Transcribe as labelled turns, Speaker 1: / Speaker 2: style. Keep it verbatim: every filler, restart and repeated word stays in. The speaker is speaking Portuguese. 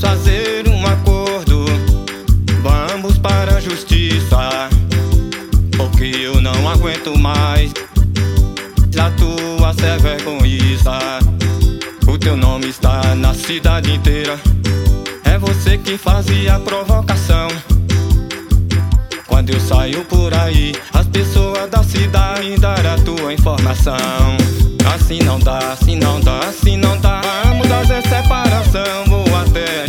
Speaker 1: fazer um acordo, vamos para a justiça, porque eu não aguento mais a tua ser vergonhiza. O teu nome está na cidade inteira, é você que fazia a provocação. Quando eu saio por aí, as pessoas da cidade darão a tua informação. Assim não dá, assim não dá, assim não dá. Vamos fazer separação, vou até